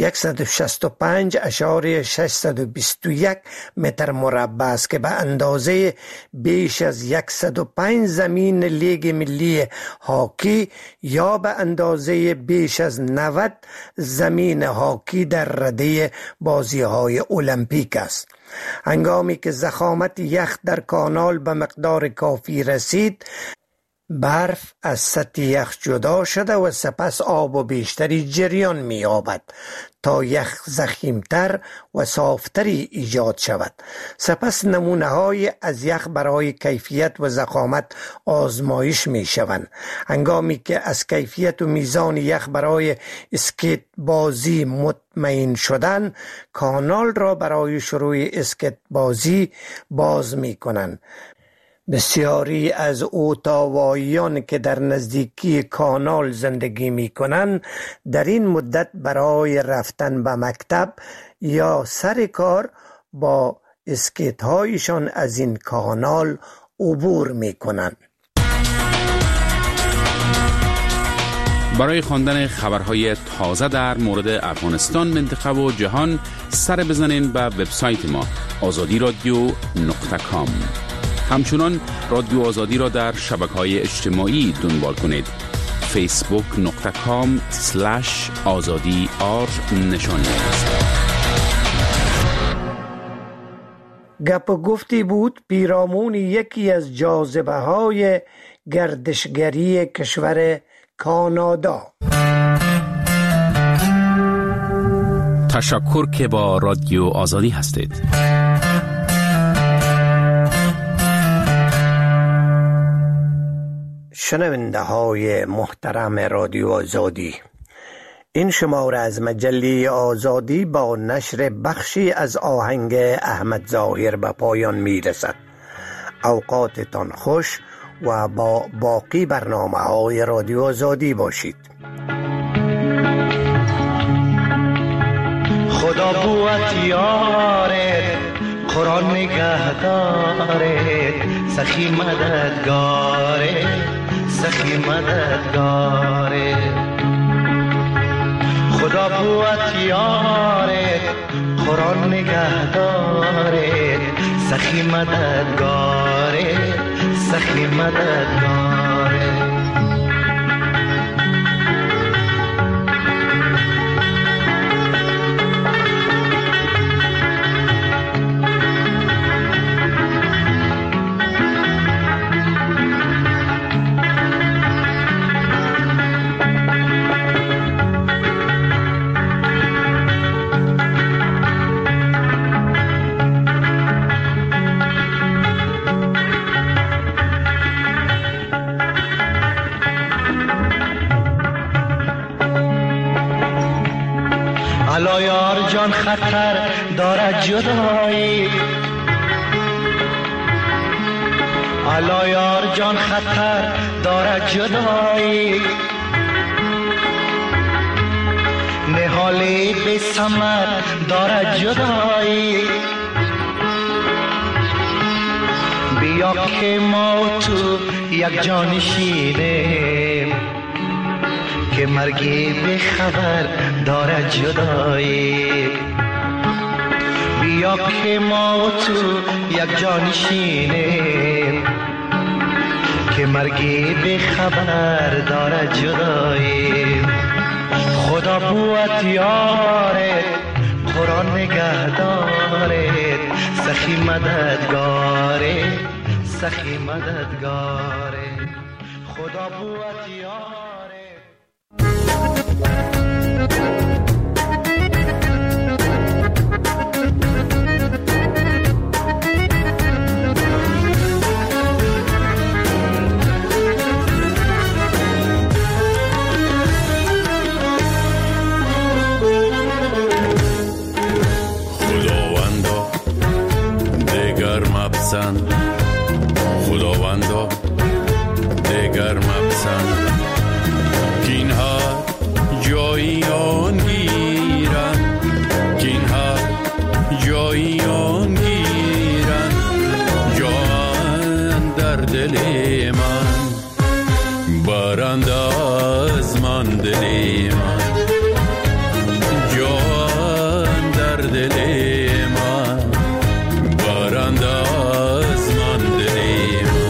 165.621 متر مربع است که به اندازه بیش از 105 زمین لیگ ملی هاکی یا به اندازه بیش از 90 زمین هاکی در رده بازی‌های المپیک است. هنگامی که ضخامت یخ در کانال به مقدار کافی رسید، برف از سطح یخ جدا شده و سپس آب و بیشتری جریان می‌یابد تا یخ ضخیم‌تر و صافتری ایجاد شود. سپس نمونه‌های از یخ برای کیفیت و ضخامت آزمایش می‌شوند. هنگامی که از کیفیت و میزان یخ برای اسکیت بازی مطمئن شدن، کانال را برای شروع اسکیت بازی باز می‌کنند. بسیاری از اتاواییان که در نزدیکی کانال زندگی می کنند در این مدت برای رفتن به مکتب یا سر کار با اسکیت هایشان از این کانال عبور می کنند. برای خواندن خبرهای تازه در مورد افغانستان، منطقه و جهان سر بزنین به وبسایت ما azadiradio.com. همچنان رادیو آزادی را در شبکه‌های اجتماعی دنبال کنید. facebook.com/azadi نشانی است. گپ و گفتی بود پیرامون یکی از جاذبه‌های گردشگری کشور کانادا. تشکر که با رادیو آزادی هستید. شنونده های محترم رادیو آزادی، این شماره از مجله آزادی با نشر بخشی از آهنگ احمد ظاهر به پایان می رسد. اوقاتتان خوش و با باقی برنامه های رادیو آزادی باشید. خدا بوت یاره، قرآن نگهداره، سخی مددگاره، سخی مددگاره. خدا بوت یاره، قرآن نگهداره، سخی مددگاره، سخی مددگاره. الا یار جان خطر دارد جدایی، الا یار جان خطر دارد جدایی، نهالی بی ثمر دارد جدایی. بیا که ما تو یک جانشینیم که مرگی به خبر دارد جدایی. بیا که ما تو یک جانشینیم که مرگی به خبر دارد جدایی. خدا بوت یارت، قرآن نگهدارت، سخی مددگارت، سخی مددگارت. خدا بوت یارت. خداوندا دگر مپسند که اینها جایی آن گیرن، که اینها جایی آن گیرن، جان در دل من برند از من دل من، جان در دل من برند از من دل من.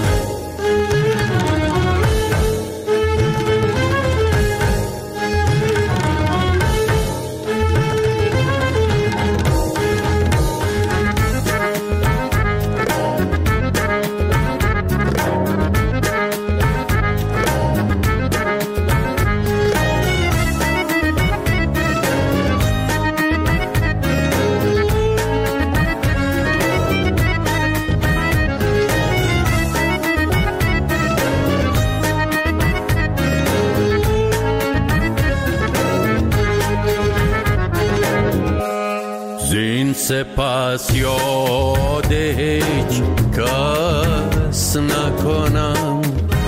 سپس یاد هیچ کس نکنم،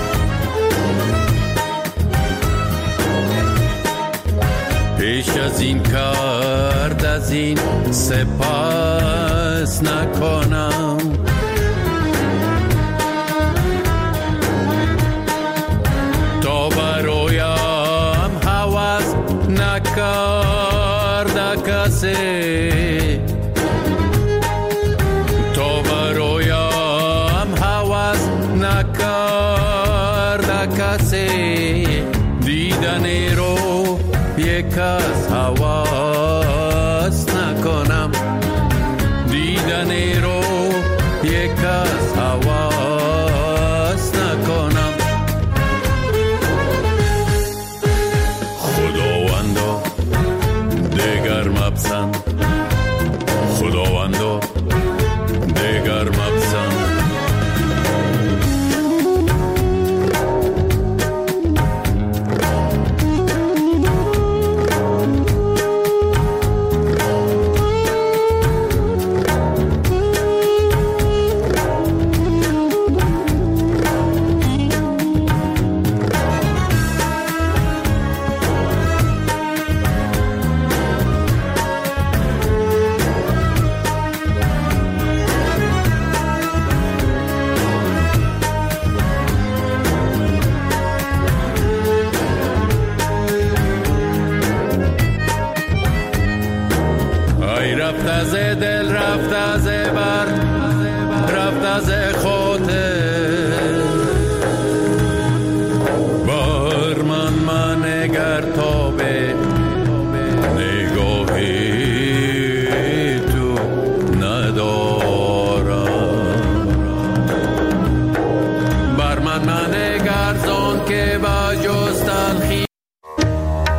پیش از این کرد از این سپس نکنم. تا برایم هوس نکرد کسی، دیدنی رو یک از حواس نکنم، دیدنی رو یک از حواس نکنم. خداوندا دگر مپسند، خداوندا دگر مپسند. رفت از دل، رفت از بر، رفت از خاطر، بر من نگر تا به